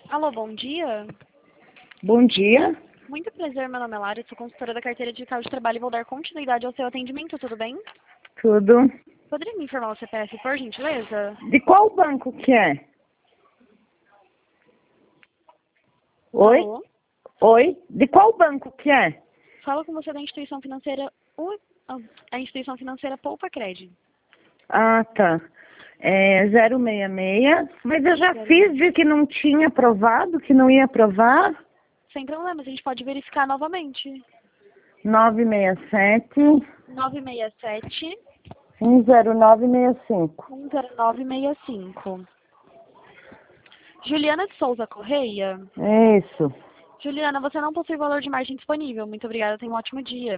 Alô, bom dia. Bom dia, Muito prazer, meu nome é Lara, sou consultora da carteira digital de trabalho e vou dar continuidade ao seu atendimento, tudo bem? tudo. Poderia me informar o CPF, por gentileza? De qual banco que é? Oi? Alô? Oi? De qual banco que é? Fala com você da instituição financeira, a instituição financeira Poupa Cred. Ah, tá. É 066, mas eu já fiz de que não tinha aprovado, que não ia aprovar. Sem problemas, a gente pode verificar novamente. 967 967 10965. 10965. Juliana de Souza Correia. É isso. Juliana, você não possui valor de margem disponível. Muito obrigada, tenha um ótimo dia.